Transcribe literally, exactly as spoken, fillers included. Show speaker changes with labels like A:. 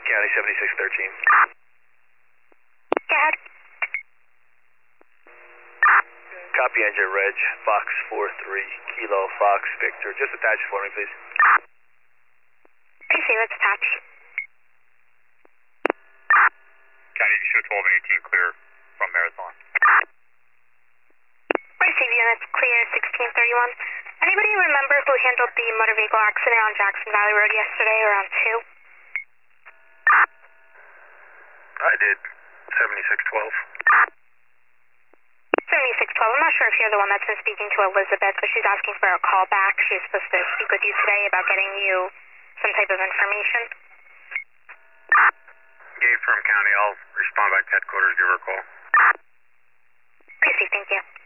A: County seventy-six thirteen.
B: Go ahead.
A: Copy engine reg, Fox four three, Kilo Fox Victor. Just attach it for me, please.
B: I see, let's attach.
C: County, you show twelve and eighteen clear from Marathon.
B: Receive units clear sixteen thirty-one. Anybody remember who handled the motor vehicle accident on Jackson Valley Road yesterday around two?
A: I did. seventy-six twelve.
B: seventy-six twelve. I'm not sure if you're the one that's been speaking to Elizabeth, but she's asking for a call back. She's supposed to speak with you today about getting you some type of information.
C: Gabe from County, I'll respond back to headquarters, give her a call.
B: Receive, thank you.